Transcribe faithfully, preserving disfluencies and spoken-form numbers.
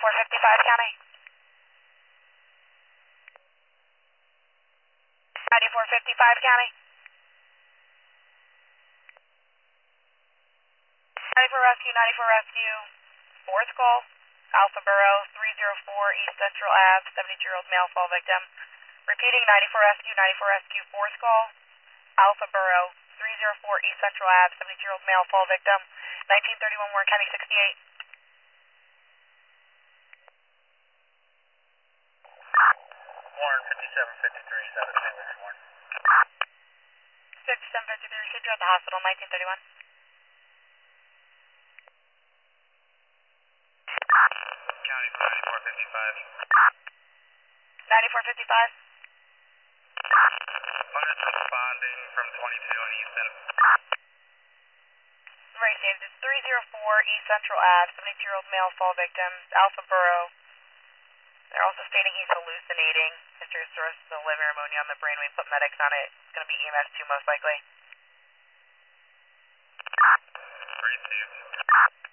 ninety-four fifty-five County. ninety-four fifty-five County. ninety-four Rescue, ninety-four Rescue. Fourth call. Alpha Borough, three oh four East Central Ave, seventy-two-year-old male fall victim. Repeating, ninety-four Rescue, ninety-four Rescue. Fourth call. Alpha Borough, three oh four East Central Ave, seventy-two-year-old male fall victim. nineteen thirty-one Warren County sixty-eight. Warren fifty-seven fifty-three, seven Saint Louis Warren. fifty-seven fifty-three, received you at the hospital, nineteen thirty-one. County for ninety-four fifty-five. ninety-four fifty-five. Units responding from twenty-two on Easton. Very safe. It's three oh four East Central Ave, seventy-two-year-old male fall victim, Alpha Borough. They're also stating he's hallucinating. Mysterious source of the liver ammonia on the brain. We put medics on it. It's going to be E M S two most likely. Received.